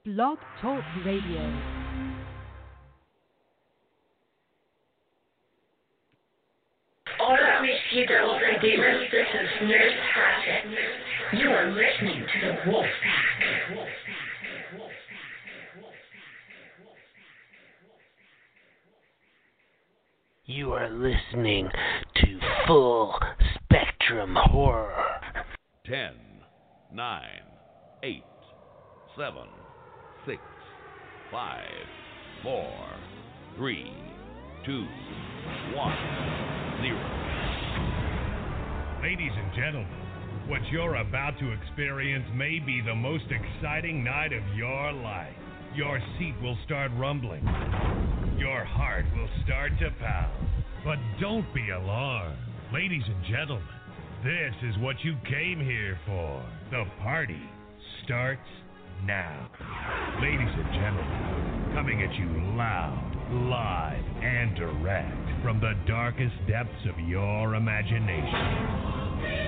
Blog Talk Radio. Hola, mis Heroes and Demons. This is Nurse Hatchet. You are listening to the Wolf Pack. You are listening to Full Spectrum Horror. 10, 9, 8, 7, 6, 5, 4, 3, 2, 1, 0. Ladies and gentlemen, what you're about to experience may be the most exciting night of your life. Your seat will start rumbling. Your heart will start to pound. But don't be alarmed. Ladies and gentlemen, this is what you came here for. The party starts now. Ladies and gentlemen, coming at you loud, live, and direct from the darkest depths of your imagination.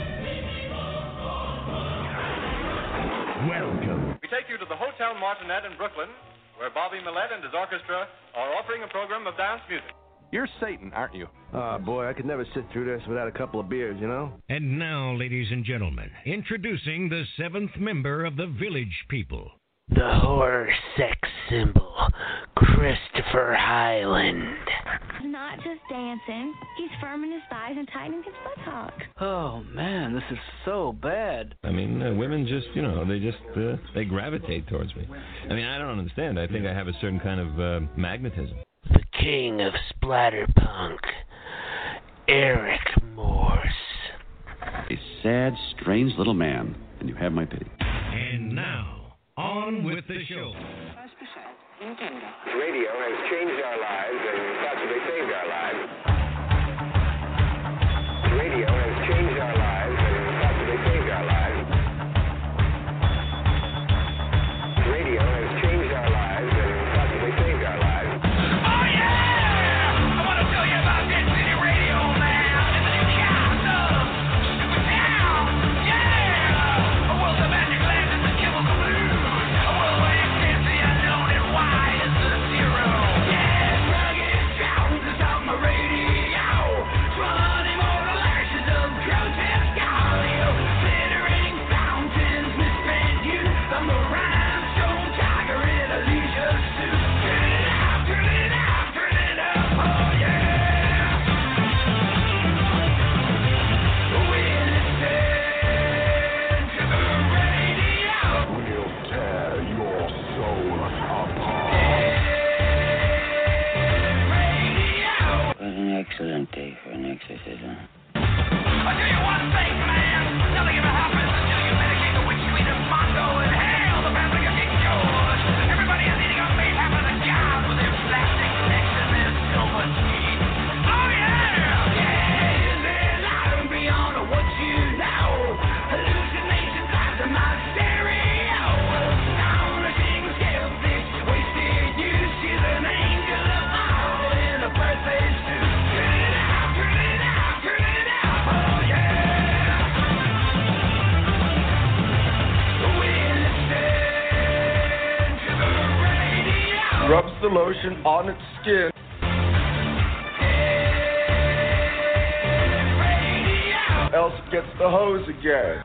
Welcome. We take you to the Hotel Martinet in Brooklyn, where Bobby Millett and his orchestra are offering a program of dance music. You're Satan, aren't you? Boy, I could never sit through this without a couple of beers, you know? And now, ladies and gentlemen, introducing the seventh member of the Village People. The horror sex symbol, Christopher Highland. He's not just dancing. He's firming his thighs and tightening his buttock. Oh, man, this is so bad. I mean, women just, they gravitate towards me. I mean, I don't understand. I think I have a certain kind of magnetism. The king of splatterpunk, Eric Morse. A sad, strange little man, and you have my pity. And now, on with the show. Radio has changed our lives and possibly saved our lives. Radio has changed our lives and possibly saved our lives. Radio has changed our lives and possibly saved our lives. Oh yeah! I want to tell you about this city radio man in the Newcastle, Stupid Town. Yeah! A world of magic lands and the chemical blues. A world where you can't see unknown and why is the zero. Yeah, rugged sounds is on my radio. 20 more lashes of grotesque audio. Glittering fountains, misspent youth. I'm the rhinestone tiger in a leisure suit. Turn it out, turn it out, turn it up, oh yeah. We listen to the radio. We'll tear your soul apart. Radio. What an excellent day for an exorcism. I'll tell you one thing, man. Nothing ever happens until you medicate the witch queen of Mondo and hail the family of King George. Everybody is eating on me, half of the guys with their plastic necks and their silver teeth. Oh yeah, yeah, there's out and beyond what you know. Hallucinations after my stereo. On a king scale, this wasted youth. She's an angel of all in a birthday suit. Turn it out, turn it out, turn it out, oh yeah. We listen to the radio. Rubs the lotion on its skin. Else it gets the hose again.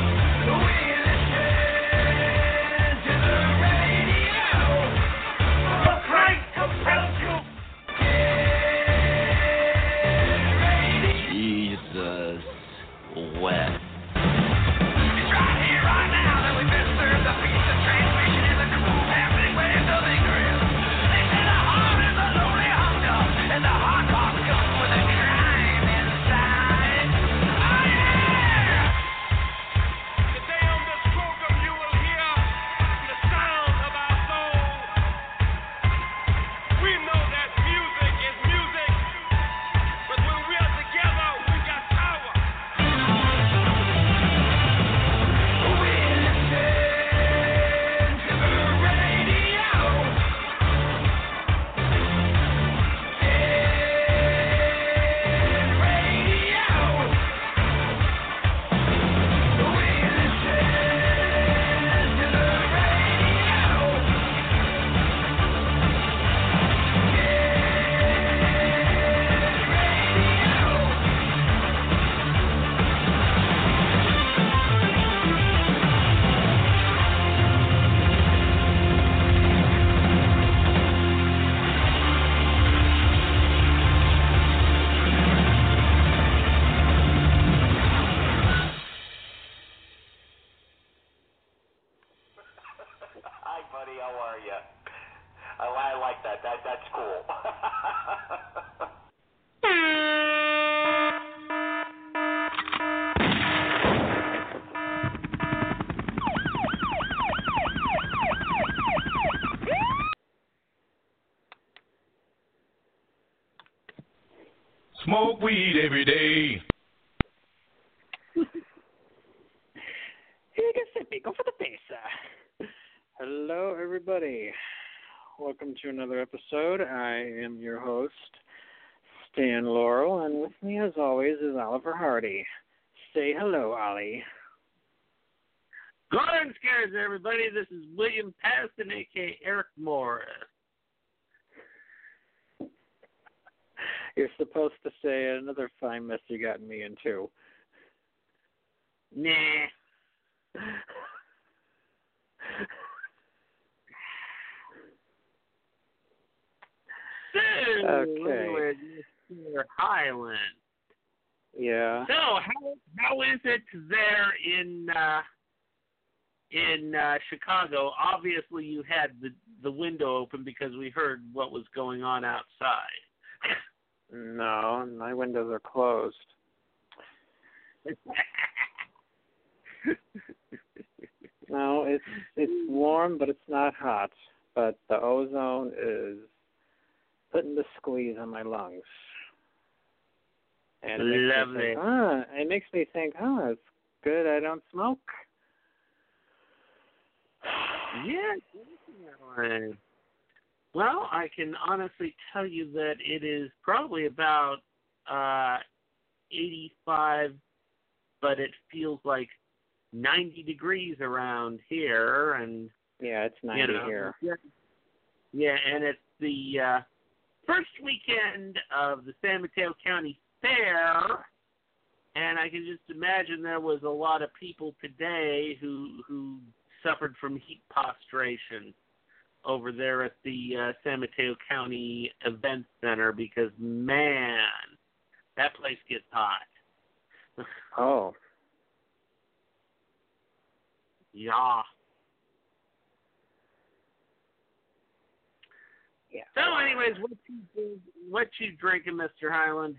Jesus wept. It's right here, right now, that we've been served a piece of transmission in the cool happening where nothing grills. They say the heart is a lonely hunter, and the heart box comes with a crime inside. Oh yeah! buddy. How are you? I like that. That's cool. Smoke weed every day. Go for the pizza. Hello, everybody. Welcome to another episode. I am your host, Stan Laurel, and with me, as always, is Oliver Hardy. Say hello, Ollie. Golden Scares, everybody. This is William Paston, a.k.a. Eric Morris. You're supposed to say another fine mess you got me into. Nah. So, okay. Mr. Highland. Yeah. So, how is it there in Chicago? Obviously, you had the window open because we heard what was going on outside. No, my windows are closed. No, it's warm, but it's not hot. But the ozone is putting the squeeze on my lungs. And it makes me think, it's good I don't smoke. Yeah. Well, I can honestly tell you that it is probably about 85, but it feels like 90 degrees around here, and yeah, it's 90 here. Yeah, and it's the first weekend of the San Mateo County Fair, and I can just imagine there was a lot of people today who suffered from heat prostration over there at the San Mateo County Event Center because, man, that place gets hot. Oh. Yeah. Yeah. So, anyways, what you drinking, Mr. Highland?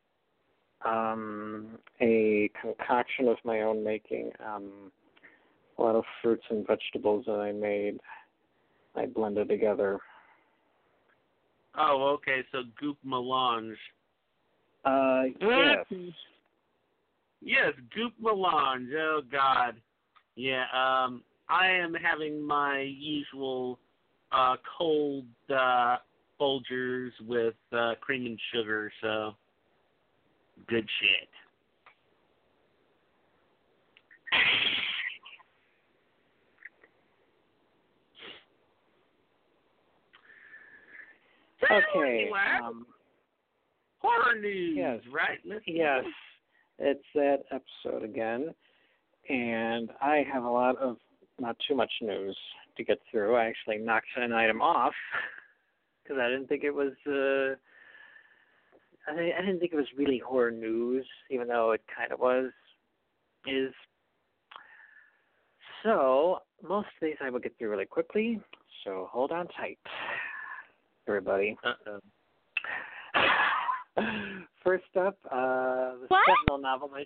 A concoction of my own making. A lot of fruits and vegetables that I made. I blended together. Oh, okay. So goop melange. Yes. Yes, goop melange. Oh God. Yeah. I am having my usual cold Folgers with cream and sugar. So good shit. Okay. Horror news, yes. Right? Yes. It's that episode again. And I have a lot of, not too much news to get through. I actually knocked an item off because I didn't think it was, I didn't think it was really horror news, even though it kind of is. So, most of these I will get through really quickly, so hold on tight, everybody. Uh-oh. First up, the Sentinel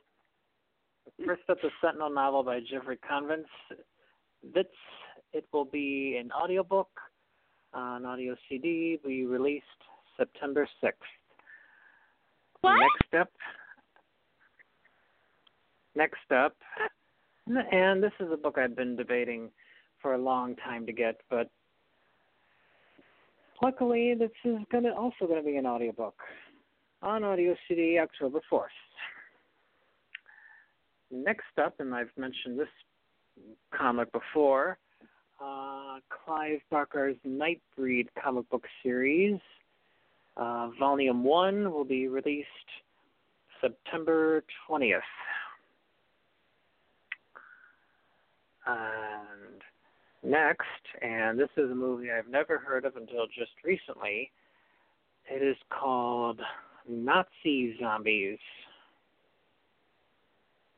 novel by Jeffrey Convents. It will be an audiobook on audio CD, be released September 6th. What? Next up, and this is a book I've been debating for a long time to get, but luckily this is also going to be an audiobook on audio CD October 4th. Next up, and I've mentioned this comic before, Clive Barker's Nightbreed comic book series. Volume 1 will be released September 20th. And next, and this is a movie I've never heard of until just recently, it is called Nazi Zombies.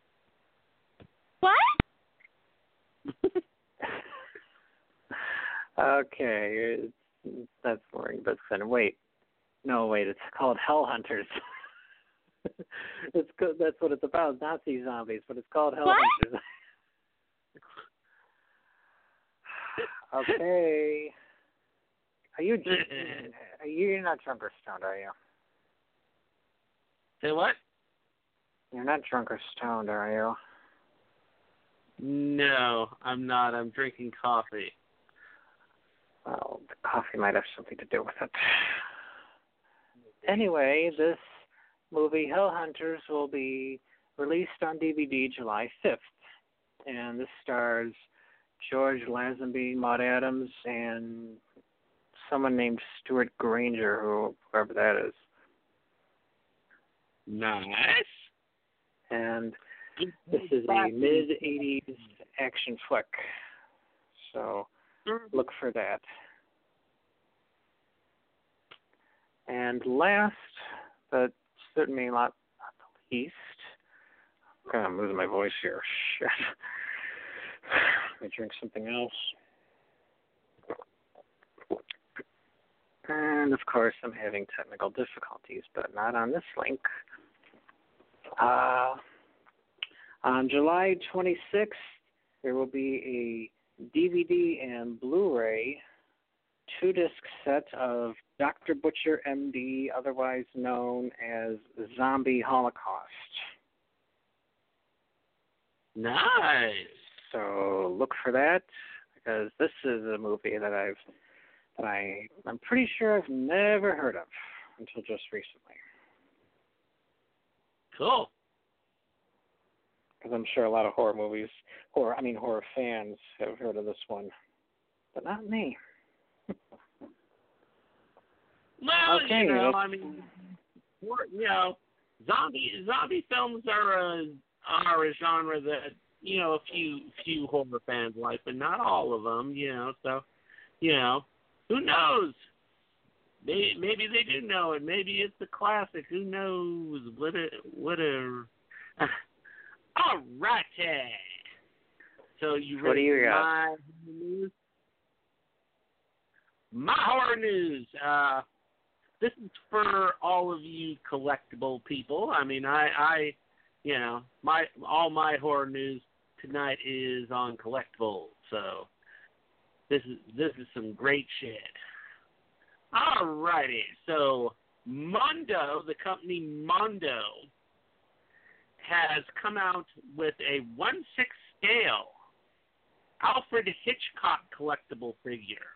What? Okay, that's boring. But then wait, it's called Hell Hunters. That's what it's about. Nazi zombies, but it's called Hell Hunters. Okay. You're not drunk or stoned, are you? Say what? You're not drunk or stoned, are you? No, I'm not. I'm drinking coffee. Well, the coffee might have something to do with it. Anyway, this movie, Hell Hunters, will be released on DVD July 5th. And this stars George Lazenby, Maud Adams, and someone named Stuart Granger, whoever that is. Nice. And this is a mid-'80s action flick. So look for that. And last, but certainly not the least, I'm losing my voice here. Shit. Let me drink something else. And of course, I'm having technical difficulties, but not on this link. On July 26th, there will be a DVD and Blu-ray 2-disc set of Dr. Butcher, MD, otherwise known as Zombie Holocaust. Nice. So look for that, because this is a movie that I'm pretty sure I've never heard of until just recently. Cool. Because I'm sure a lot of horror fans have heard of this one, but not me. Well, okay, zombie films are a genre that, a few horror fans like, but not all of them, so, who knows? Maybe they do know it. Maybe it's a classic. Who knows? All righty. So you ready? What do you got? My news? My horror news. This is for all of you collectible people. I mean, all my horror news tonight is on collectibles. So this is some great shit. Alrighty, so Mondo, the company Mondo, has come out with a 1/6 scale Alfred Hitchcock collectible figure.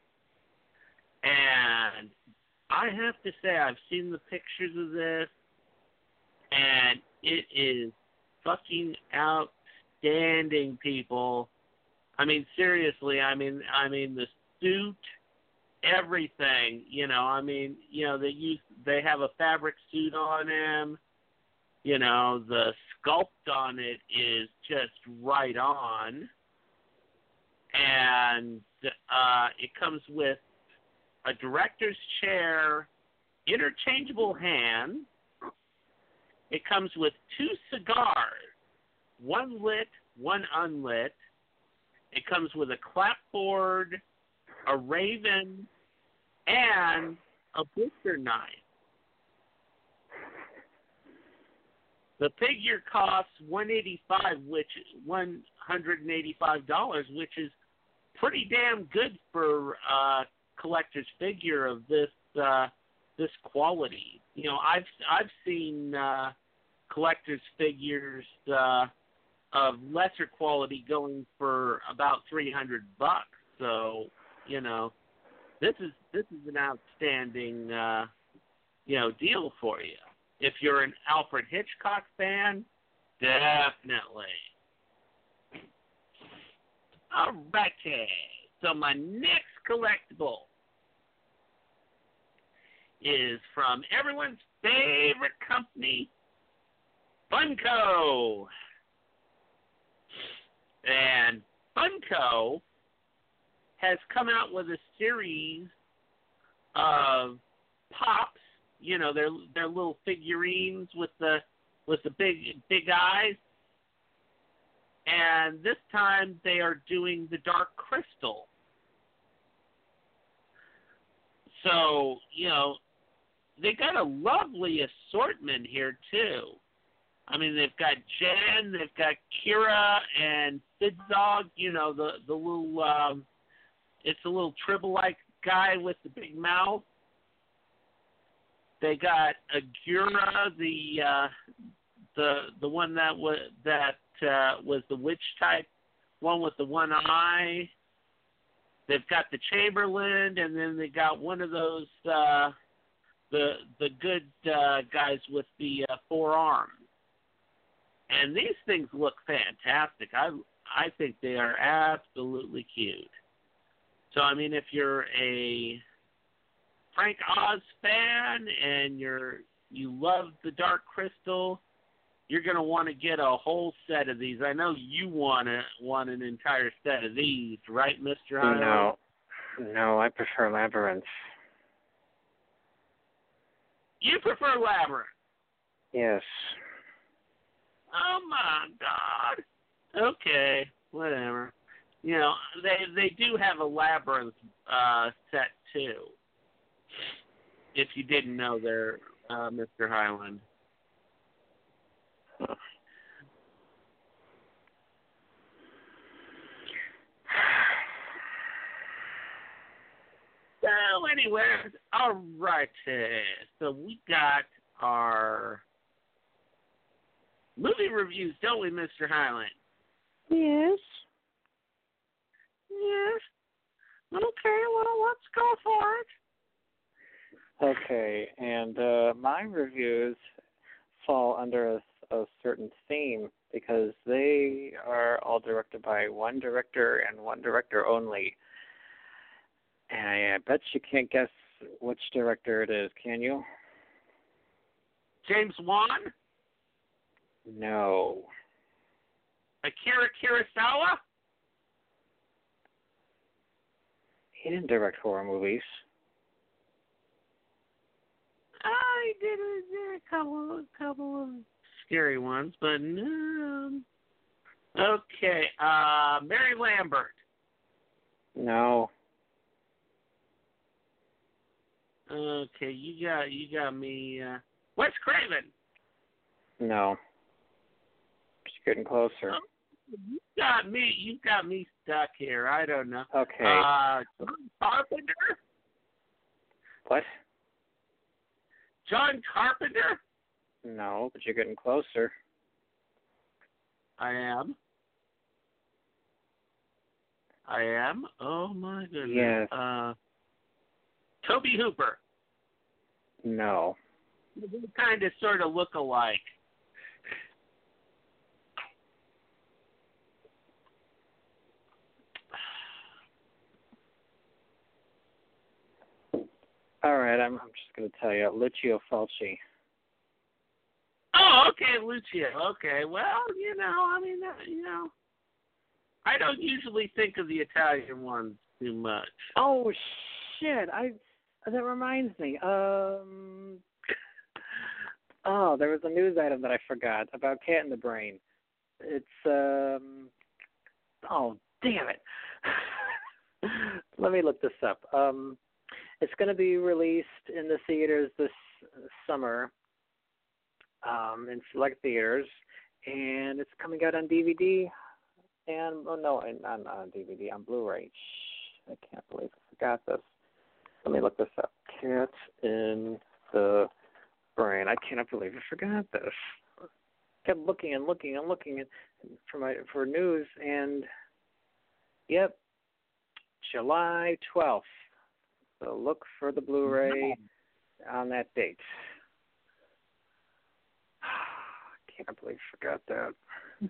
And I have to say, I've seen the pictures of this, and it is fucking outstanding, people. I mean, seriously, the suit, everything, they have a fabric suit on him. The sculpt on it is just right on. And it comes with a director's chair, interchangeable hands. It comes with 2 cigars, one lit, one unlit. It comes with a clapboard, a raven, and a butcher knife. The figure costs $185, which is pretty damn good for a collector's figure of this quality. I've seen collector's figures of lesser quality going for about $300. So, this is an outstanding deal for you. If you're an Alfred Hitchcock fan, definitely. All righty. So my next collectible is from everyone's favorite company, Funko. And Funko has come out with a series of Pops, their little figurines with the big eyes. And this time they are doing the Dark Crystal. So, they got a lovely assortment here, too. I mean, they've got Jen, they've got Kira, and Sidzog, the little, it's a little tribble-like guy with the big mouth. They got Agura, the one that was the witch type, one with the one eye. They've got the Chamberlain, and then they got one of those the good guys with the forearm. And these things look fantastic. I think they are absolutely cute. So I mean, if you're a Frank Oz fan and you love the Dark Crystal, you're going to want to get a whole set of these. I know you want an entire set of these, right, Mr. Highland? No, I prefer Labyrinth. You prefer Labyrinth? Yes. Oh, my God. Okay, whatever. They do have a Labyrinth set, too, if you didn't know there, Mr. Highland. So anyway, all right. So we got our movie reviews, don't we, Mr. Highland? Yes. Yes. Okay, well, let's go for it. Okay, and my reviews fall under a certain theme because they are all directed by one director and one director only. And I bet you can't guess which director it is, can you? James Wan? No. Akira Kurosawa? He didn't direct horror movies. I did a couple of scary ones, but no. Okay, Mary Lambert. No. Okay, you got me. Wes Craven. No. Just getting closer. Oh, you got me stuck here. I don't know. Okay. John Carpenter. What? John Carpenter. No, but you're getting closer. I am. Oh my goodness. Yes. Toby Hooper. No. They kind of sort of look alike. All right, I'm just going to tell you, Lucio Fulci. Oh, okay, Lucio. Okay, well, I don't usually think of the Italian ones too much. Oh shit! That reminds me. There was a news item that I forgot about Cat in the Brain. It's oh damn it! Let me look this up. It's going to be released in the theaters this summer, in select theaters, and it's coming out on DVD and not on DVD, on Blu-ray. I can't believe I forgot this. Let me look this up. Cat in the Brain. I cannot believe I forgot this. Kept looking and looking and looking for news, and yep, July 12th. So look for the Blu-ray on that date. I can't believe I forgot that.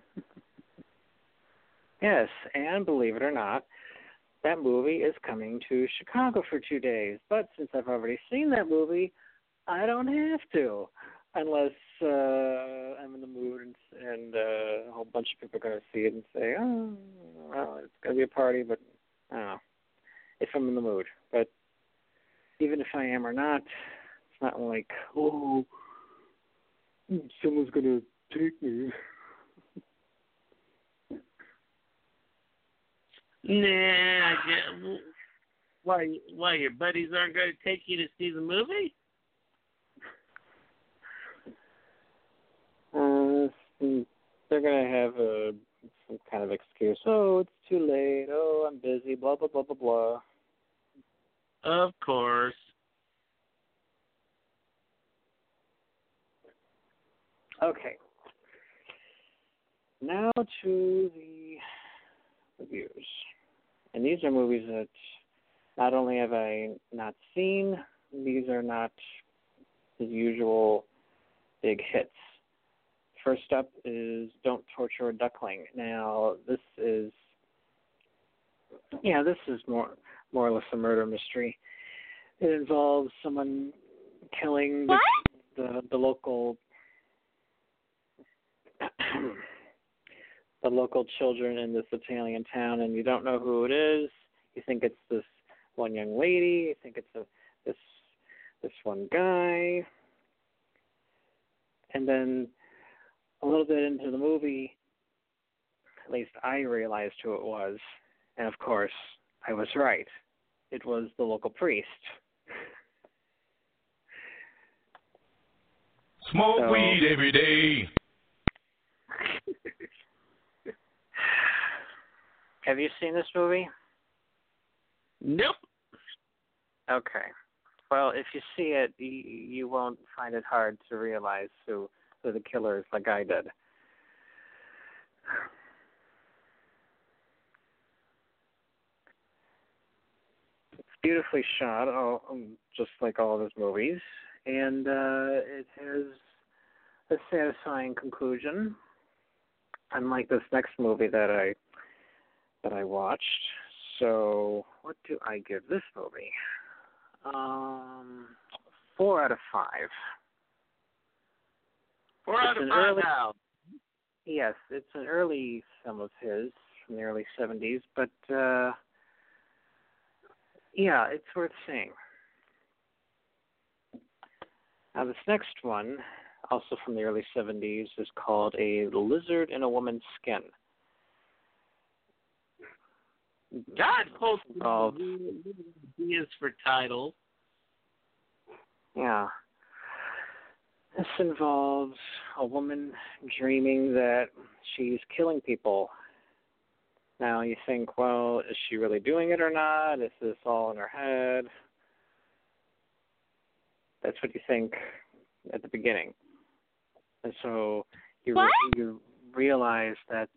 Yes, and believe it or not, that movie is coming to Chicago for 2 days. But since I've already seen that movie, I don't have to, unless I'm in the mood and a whole bunch of people are going to see it and say, oh, well, it's going to be a party, but I don't know, if I'm in the mood. But even if I am or not, it's not like, oh, someone's going to take me. Why your buddies aren't going to take you to see the movie? They're going to have some kind of excuse. Oh, it's too late. Oh, I'm busy. Blah, blah, blah, blah, blah. Of course. Okay. Now to the reviews. And these are movies that not only have I not seen, these are not the usual big hits. First up is Don't Torture a Duckling. Now, this is more or less a murder mystery. It involves someone killing the local the local children in this Italian town, and you don't know who it is. You think it's this one young lady. You think it's this one guy. And then a little bit into the movie, at least I realized who it was. And of course, I was right. It was the local priest. Smoke weed every day. Have you seen this movie? Nope. Okay. Well, if you see it, you won't find it hard to realize who the killer is, like I did. It's beautifully shot, just like all of his movies, and it has a satisfying conclusion. Unlike this next movie that I watched. So, what do I give this movie? 4 out of 5. 4 out of 5 now. Yes, it's an early film of his from the early 70s, but yeah, it's worth seeing. Now, this next one, also from the early 70s, is called A Lizard in a Woman's Skin. God holds ideas for titles. Yeah. This involves a woman dreaming that she's killing people. Now you think, well, is she really doing it or not? Is this all in her head? That's what you think at the beginning. And so you realize that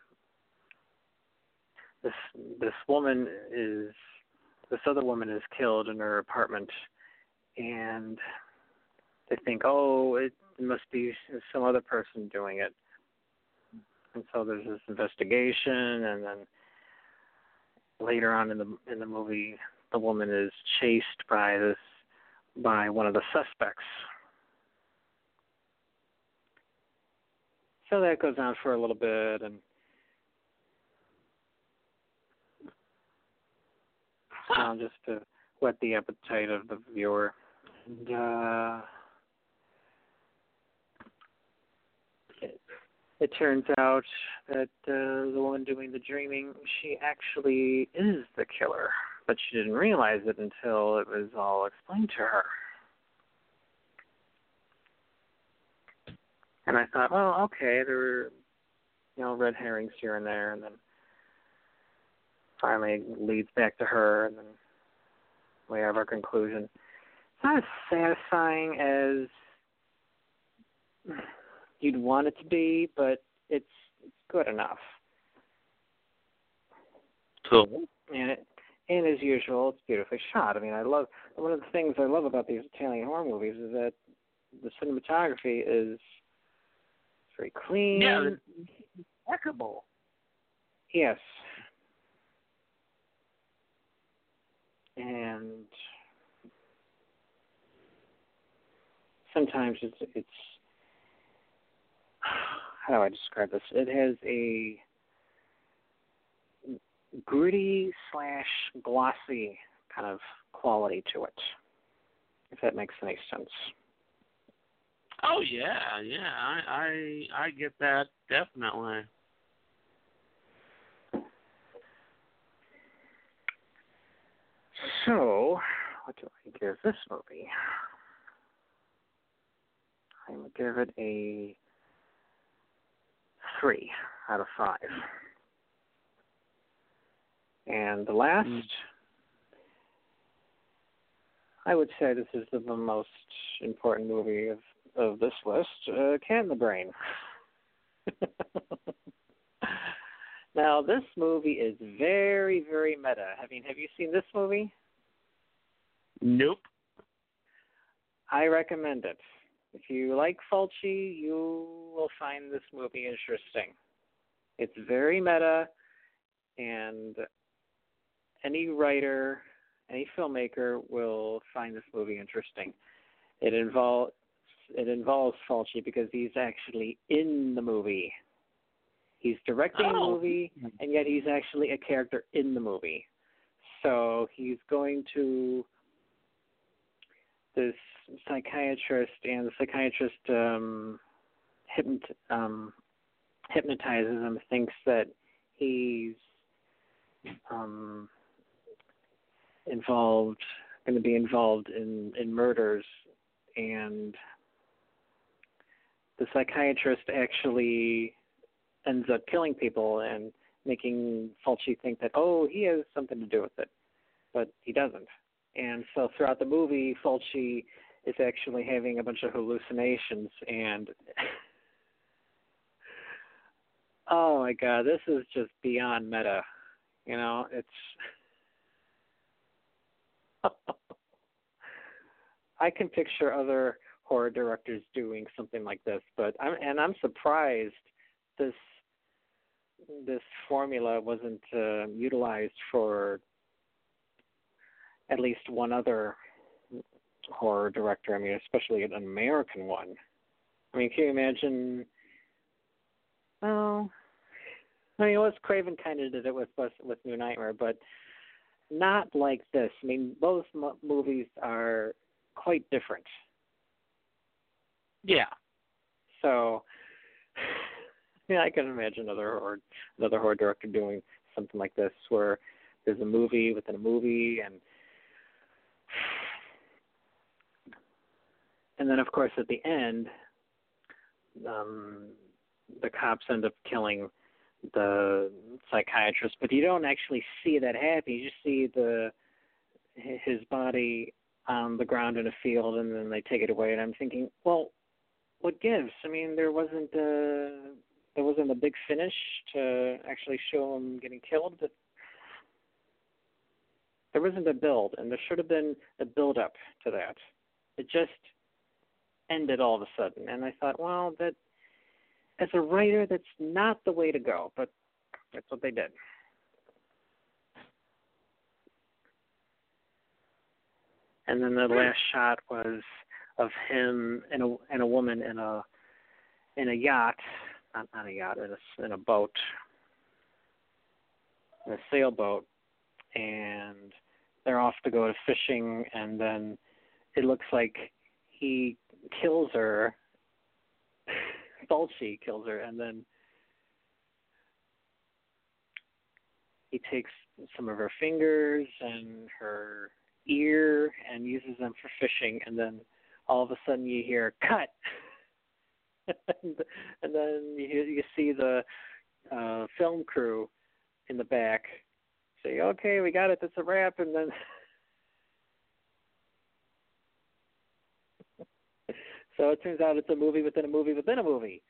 this other woman is killed in her apartment, and they think, oh, it must be some other person doing it. And so there's this investigation, and then later on in the movie, the woman is chased by one of the suspects. So that goes on for a little bit, and just to whet the appetite of the viewer. And, it turns out that the woman doing the dreaming, she actually is the killer, but she didn't realize it until it was all explained to her. And I thought, well, okay, there were, red herrings here and there, and then finally leads back to her, and then we have our conclusion. It's not as satisfying as you'd want it to be, but it's good enough. Cool. And as usual, it's beautifully shot. I mean, one of the things I love about these Italian horror movies is that the cinematography is very clean. Yeah, it's impeccable. Yes. And sometimes it's how do I describe this? It has a gritty / glossy kind of quality to it, if that makes any sense. Oh yeah. I get that definitely. So, what do I give this movie? I'm going to give it a 3 out of 5. And the last, I would say this is the most important movie of this list, Cat in the Brain. Now, this movie is very, very meta. Have you seen this movie? Nope. I recommend it. If you like Fulci, you will find this movie interesting. It's very meta, and any writer, any filmmaker will find this movie interesting. It involves Fulci because he's actually in the movie. He's directing the movie, and yet he's actually a character in the movie. So he's going to this psychiatrist, and the psychiatrist hypnotizes him, thinks that he's going to be involved in murders, and the psychiatrist actually ends up killing people and making Fulci think that, he has something to do with it, but he doesn't. And so throughout the movie, Fulci is actually having a bunch of hallucinations, and oh my God, this is just beyond meta. It's I can picture other horror directors doing something like this, but I'm surprised this formula wasn't utilized for at least one other horror director. I mean, especially an American one. I mean, can you imagine? Well, I mean, Wes Craven kind of did it with New Nightmare, but not like this. I mean, both movies are quite different. Yeah. So, yeah, I can imagine another horror director doing something like this, where there's a movie within a movie, and then, of course, at the end, the cops end up killing the psychiatrist, but you don't actually see that happen. You just see his body on the ground in a field, and then they take it away. And I'm thinking, well, what gives? I mean, there wasn't a big finish to actually show him getting killed, but there wasn't a build, and there should have been a build-up to that. It just ended all of a sudden, and I thought, well, that as a writer, that's not the way to go, but that's what they did. And then the last shot was of him and a woman in a yacht, not a yacht, in a boat, in a sailboat, and they're off to go to fishing, and then it looks like he kills her. Fulci kills her, and then he takes some of her fingers and her ear and uses them for fishing, and then all of a sudden you hear cut, and then you see the film crew in the back say, okay, we got it, that's a wrap, and then so it turns out it's a movie within a movie within a movie.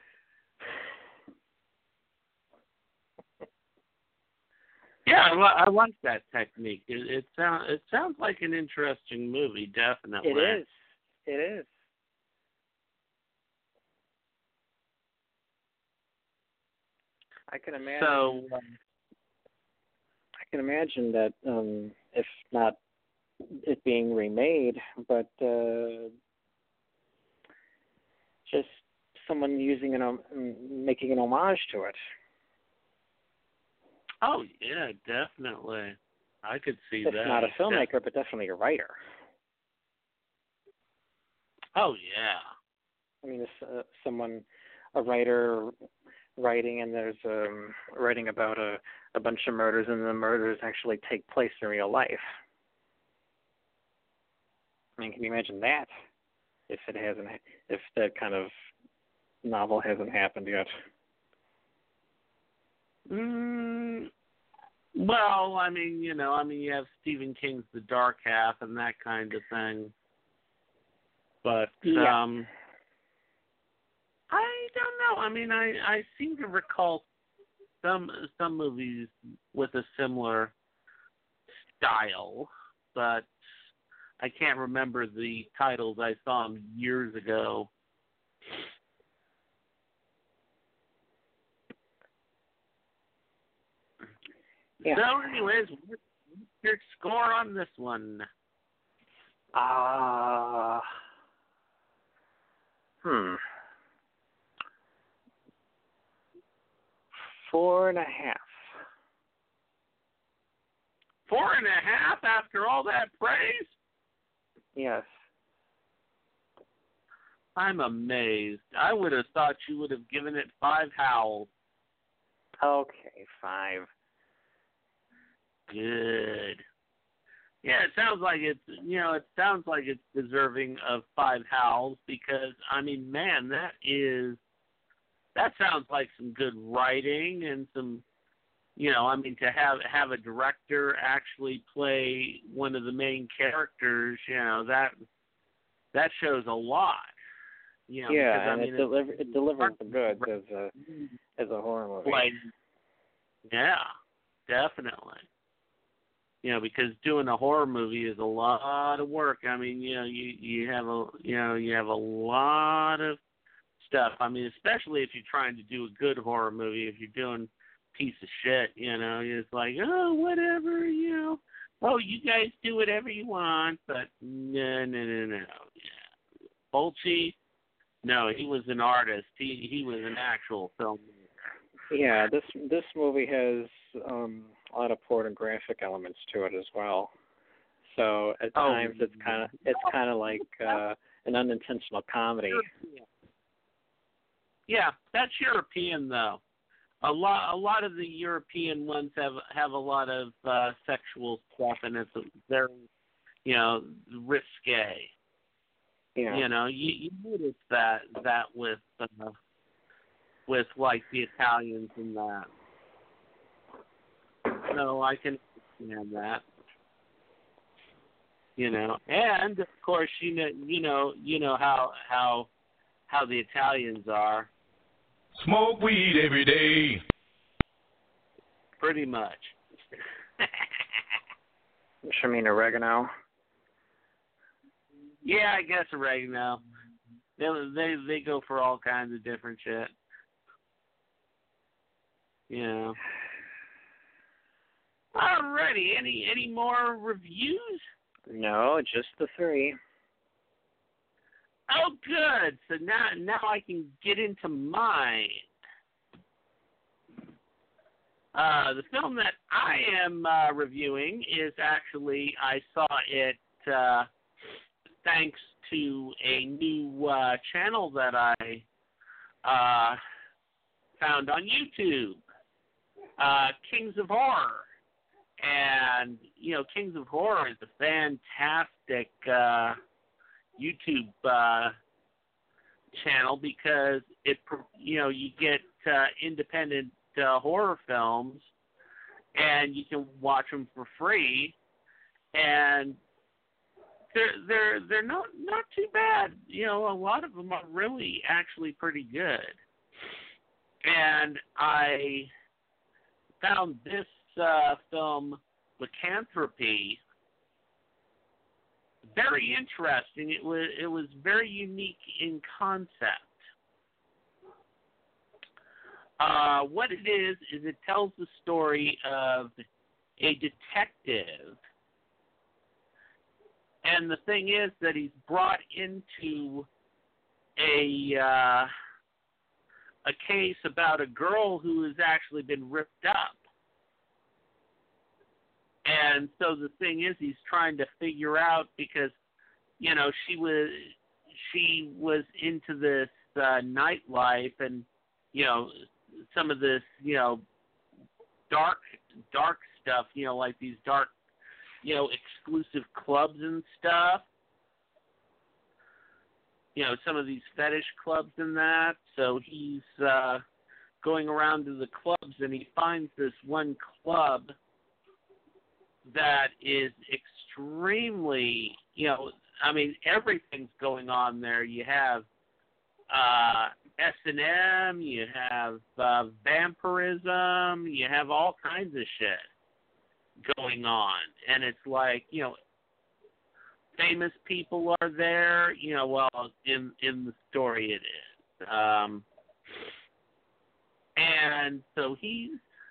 Yeah, I like that technique. It sounds like an interesting movie, definitely. It is. I can imagine. So, I can imagine that, if not it being remade, but just someone making an homage to it. Oh yeah, definitely. I could see that. It's not a filmmaker, but definitely a writer. Oh yeah. I mean, a writer writing, and there's writing about a bunch of murders, and the murders actually take place in real life. I mean, can you imagine that? If that kind of novel hasn't happened yet. Well, I mean, you have Stephen King's The Dark Half and that kind of thing. But yeah. I don't know. I mean, I seem to recall some movies with a similar style, but I can't remember the titles. I saw them years ago. Yeah. So, anyways, what's your score on this one? 4.5. 4.5 after all that praise? Yes. I'm amazed. I would have thought you would have given it 5 howls. Okay, 5. Good. Yeah, it sounds like it's deserving of 5 howls because, I mean, man, that sounds like some good writing and some, to have a director actually play one of the main characters, that shows a lot. Yeah, because, and it delivers the goods as a horror movie. Like, yeah, definitely. Because doing a horror movie is a lot of work. I mean, you have a lot of stuff. I mean, especially if you're trying to do a good horror movie. If you're doing piece of shit, it's like, oh, whatever, oh, you guys do whatever you want, but no. Yeah. Fulci, no, he was an artist. He was an actual filmmaker. Yeah, this movie has a lot of pornographic elements to it as well. So at times it's kind of like an unintentional comedy. Yeah, that's European though. A lot of the European ones have a lot of sexual stuff, and it's very, risque. Yeah. You notice that with like the Italians and that. So I can understand that. And of course you know how the Italians are. Smoke weed every day. Pretty much. I mean oregano. Yeah, I guess oregano. They go for all kinds of different shit. Yeah. Alrighty, any more reviews? No, just the 3. Oh, good. So now I can get into mine. The film that I am reviewing is actually, I saw it thanks to a new channel that I found on YouTube, Kings of Horror. And, Kings of Horror is a fantastic YouTube channel because you get independent horror films and you can watch them for free, and they're not too bad. A lot of them are really actually pretty good. And I found this film, Lycanthropy, very interesting. It was very unique in concept. What it is it tells the story of a detective, and the thing is that he's brought into a case about a girl who has actually been ripped up. And so the thing is, he's trying to figure out, because, she was into this nightlife and, some of this, dark stuff, like these dark, exclusive clubs and stuff. some of these fetish clubs and that. So he's going around to the clubs, and he finds this one club that is extremely, everything's going on there. You have S&M, you have vampirism, you have all kinds of shit going on. And it's like, famous people are there, in the story it is. And so he's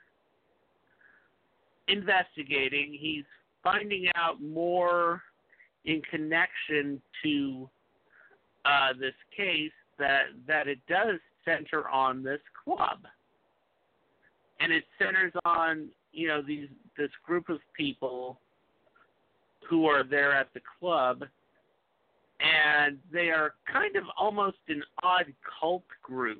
investigating. He's finding out more in connection to this case that it does center on this club. And it centers on, this group of people who are there at the club, and they are kind of almost an odd cult group.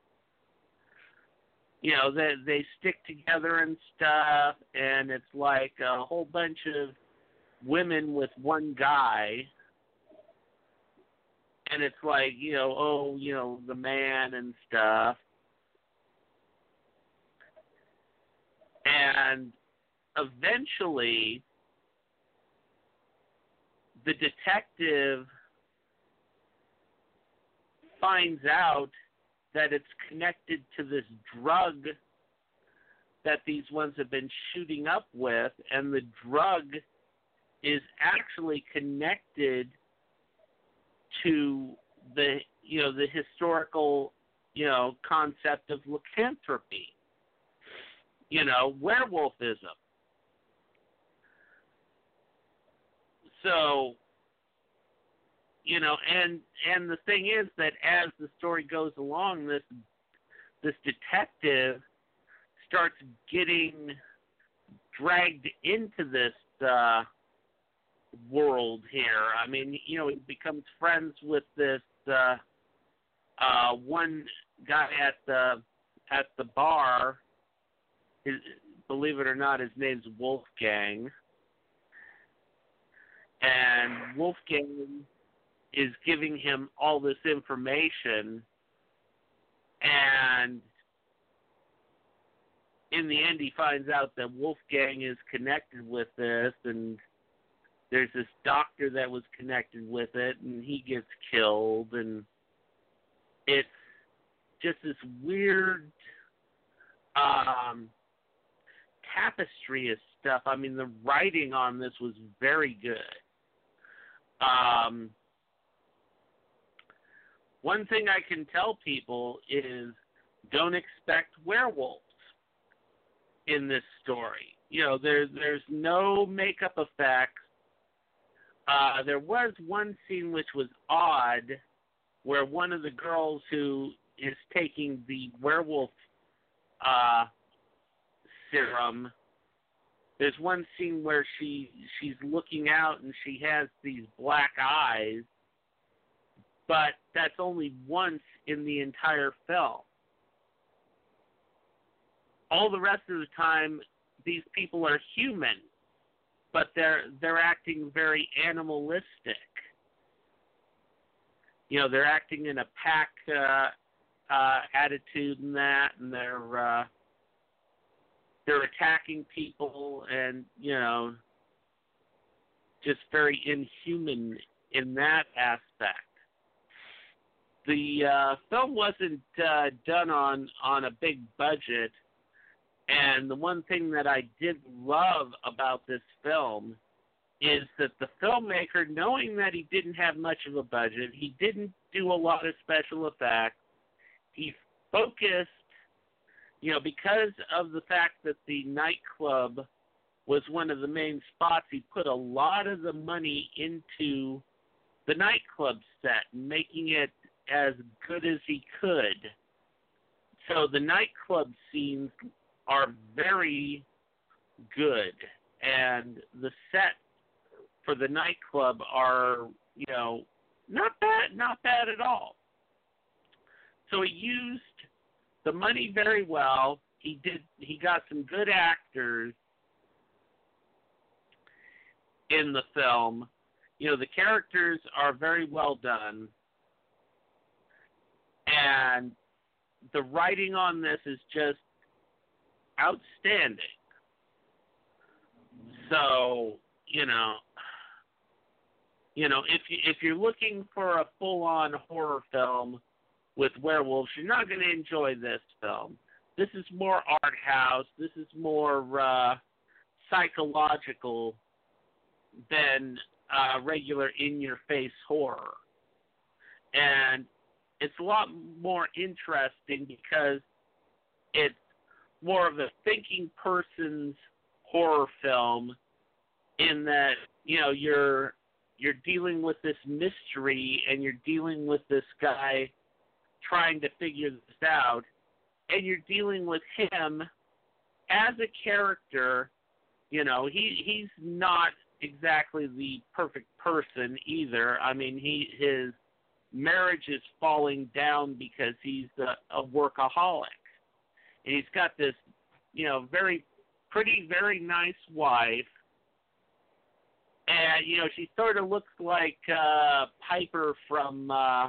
They stick together and stuff, and it's like a whole bunch of women with one guy, and it's like, the man and stuff. And eventually, the detective finds out that it's connected to this drug that these ones have been shooting up with, and the drug is actually connected to the historical concept of lycanthropy, werewolfism. So, and the thing is that as the story goes along, this detective starts getting dragged into this world here. I mean, he becomes friends with this one guy at the bar. Believe it or not, his name's Wolfgang. And Wolfgang is giving him all this information, and in the end he finds out that Wolfgang is connected with this, and there's this doctor that was connected with it, and he gets killed, and it's just this weird tapestry of stuff. I mean, the writing on this was very good. One thing I can tell people is don't expect werewolves in this story. There's no makeup effects. There was one scene which was odd, where one of the girls who is taking the werewolf serum, there's one scene where she's looking out and she has these black eyes, but that's only once in the entire film. All the rest of the time, these people are human, but they're acting very animalistic. They're acting in a pack attitude and that, and they're attacking people, and just very inhuman in that aspect. The film wasn't done on a big budget, and the one thing that I did love about this film is that the filmmaker, knowing that he didn't have much of a budget, he didn't do a lot of special effects. He focused, because of the fact that the nightclub was one of the main spots, he put a lot of the money into the nightclub set, making it as good as he could. So the nightclub scenes are very good, and the set for the nightclub are, not bad at all. So he used the money very well. He got some good actors in the film. The characters are very well done. And the writing on this is just outstanding. So, if you're looking for a full-on horror film with werewolves, you're not going to enjoy this film. This is more art house. This is more psychological than regular in-your-face horror. And it's a lot more interesting because it's more of a thinking person's horror film in that, you're dealing with this mystery and you're dealing with this guy trying to figure this out, and you're dealing with him as a character. He's not exactly the perfect person either. I mean, his marriage is falling down because he's a workaholic. And he's got this, very pretty, very nice wife. And, she sort of looks like Piper from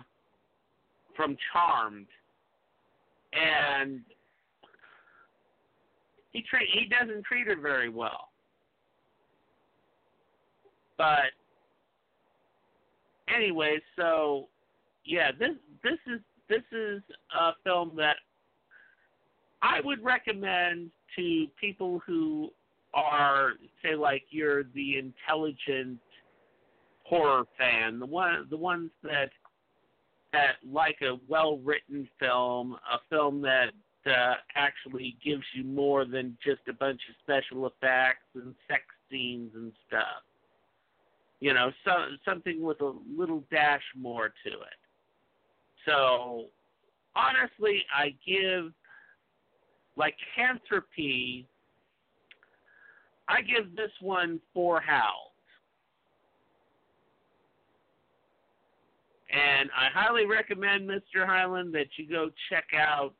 Charmed. And he doesn't treat her very well. But anyway, so yeah, this is a film that I would recommend to people who are, say, like you're the intelligent horror fan, the ones that like a well-written film, a film that actually gives you more than just a bunch of special effects and sex scenes and stuff. Something with a little dash more to it. So, honestly, I give, like Lycanthropy, I give this one 4 howls. And I highly recommend, Mr. Hyland, that you go check out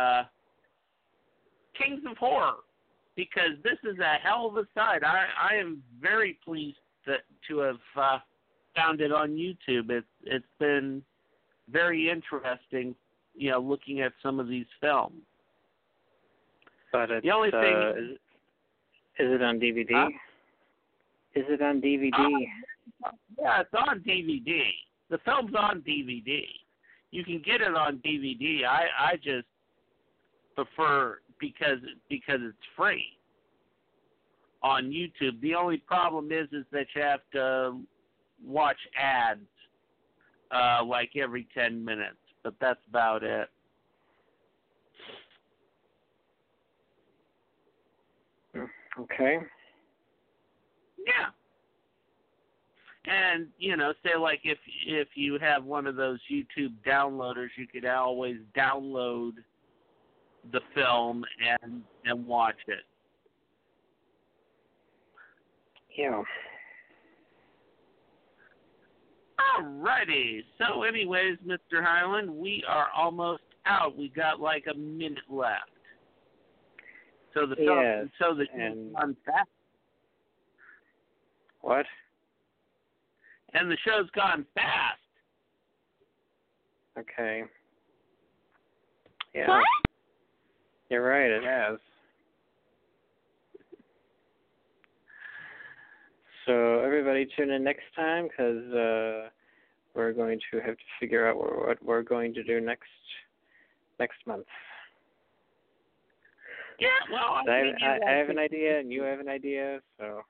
Kings of Horror, because this is a hell of a site. I am very pleased to have found it on YouTube. It's been very interesting, looking at some of these films. But it's, the only thing is it on DVD? Huh? Is it on DVD? Yeah, it's on DVD. The film's on DVD. You can get it on DVD. I just prefer because it's free on YouTube. The only problem is that you have to watch ads like every 10 minutes, but that's about it. Okay. Yeah. And, say like if you have one of those YouTube downloaders, you could always download the film and watch it. Yeah. Alrighty. So anyways, Mr. Hyland, we are almost out. We got like a minute left. So the yes, so the show's gone fast. What? And the show's gone fast. Okay. Yeah. What? You're right, it has. So everybody tune in next time, because we're going to have to figure out what we're going to do next month. Yeah, well, I have an idea, and you have an idea, so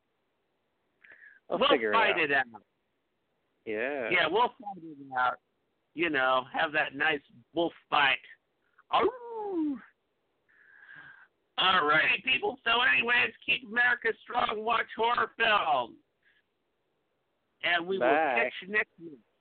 we'll figure fight it out. Yeah. Yeah, we'll fight it out. Have that nice wolf fight. Oh. All right, people. So anyways, keep America strong. Watch horror films. And we will catch you next week.